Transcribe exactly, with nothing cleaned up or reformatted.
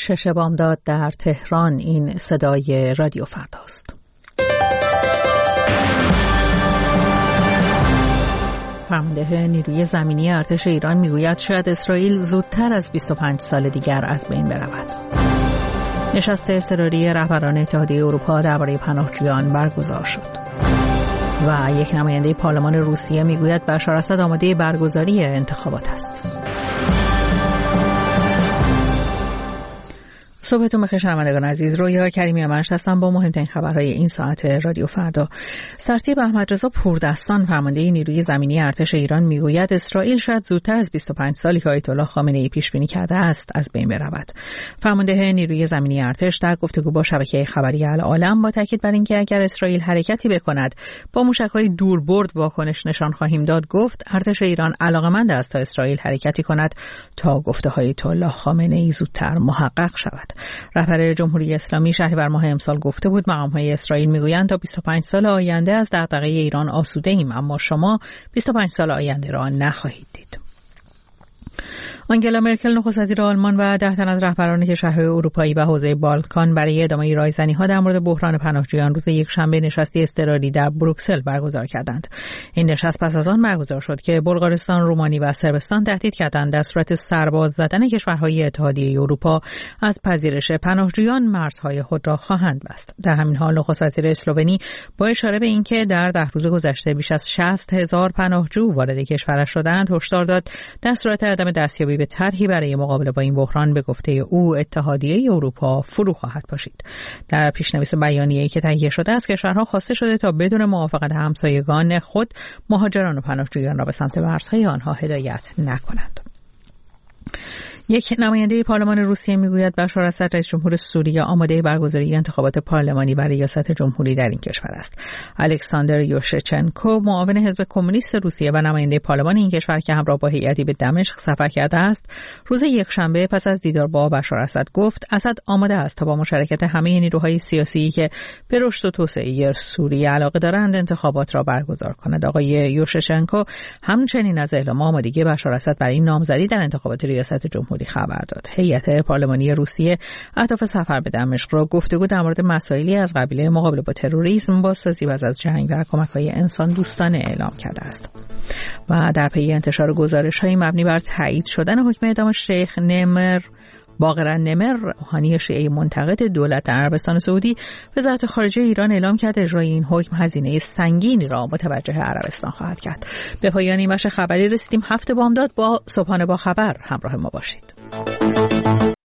شش بامداد در تهران. این صدای رادیو فرداست. فرمانده نیروی زمینی ارتش ایران میگوید شاید اسرائیل زودتر از بیست و پنج سال دیگر از بین برود. نشست اضطراری رهبران اتحادیه اروپا درباره پناهجویان برگزار شد. و یک نماینده پارلمان روسیه میگوید بشار اسد آماده برگزاری انتخابات است. صبحتون بخیر شنوندگان عزیز. رویا کریمی منش هستم با مهمترین خبرهای این ساعت رادیو فردا. سرتیپ احمدرضا پوردستان فرمانده نیروی زمینی ارتش ایران میگوید اسرائیل شاید زودتر از بیست و پنج سالی که آیت الله خامنه‌ای پیش بینی کرده است از بین برود. فرمانده نیروی زمینی ارتش در گفتگو با شبکه خبری العالم با تاکید بر اینکه اگر اسرائیل حرکتی بکند با موشک‌های دوربرد واکنش نشان خواهیم داد گفت ارتش ایران علاقه‌مند است تا اسرائیل حرکتی کند تا گفته‌های آیت الله خامنه‌ای زودتر محقق شود. رهبر جمهوری اسلامی شهریور ماه امسال گفته بود مقام‌های اسرائیل میگویند تا بیست و پنج سال آینده از دغدغه ایران آسوده ایم، اما شما بیست و پنج سال آینده را نخواهید دید. آنگلا مرکل نخست وزیر آلمان و ده تن از رهبران کشورهای اروپایی و حوزه بالکان برای ادامه رایزنی‌ها در مورد بحران پناهجویان روز یکشنبه نشستی اضطراری در بروکسل برگزار کردند. این نشست پس از آن برگزار شد که بلغارستان، رومانی و صربستان تهدید کردند در صورت سرباز زدن کشورهای اتحادیه اروپا از پذیرش پناهجویان مرزهای خود را خواهند بست. در همین حال نخست وزیر اسلوونی با اشاره به اینکه در ده روز گذشته بیش از شصت هزار پناهجو وارد کشورش شدند هشدار داد در صورت عدم دستیابی به طرحی برای مقابله با این بحران به گفته او اتحادیه اروپا فرو خواهد پاشید. در پیشنویس بیانیه‌ای که تهیه شده از کشورها خواسته شده تا بدون موافقت همسایگان خود مهاجران و پناهجویان را به سمت مرزهای آنها هدایت نکنند. یک نماینده پارلمان روسیه میگوید بشار اسد رئیس جمهور سوریه آماده برگزاری انتخابات پارلمانی برای ریاست جمهوری در این کشور است. الکساندر یوشچنکو معاون حزب کمونیست روسیه و نماینده پارلمان این کشور که همراه با هیئتی به دمشق سفر کرده است روز یکشنبه پس از دیدار با بشار اسد گفت اسد آماده است تا با مشارکت همه نیروهای سیاسی که به رشد و توسعه سوریه علاقه دارند انتخابات را برگزار کند. آقای یوشچنکو همچنین از اعلام آمادگی بشار اسد برای نامزدی در انتخابات ریاست جمهوری خبر داد. هیئت پارلمانی روسیه اهداف سفر به دمشق را گفتگو در مورد مسائلی از قبیل مقابله با تروریسم، بازسازی پس از جنگ و کمک‌های انسان دوستانه اعلام کرده است. و در پی انتشار گزارش‌های مبنی بر تایید شدن حکم اعدام شیخ نمر باقر نمر، روحانی شیعه منتقد دولت عربستان سعودی، وزارت خارجه ایران اعلام کرد اجرای این حکم هزینه سنگینی را متوجه عربستان خواهد کرد. به پایان این بخش خبری رسیدیم. هفته بامداد با صبحانه با خبر همراه ما باشید.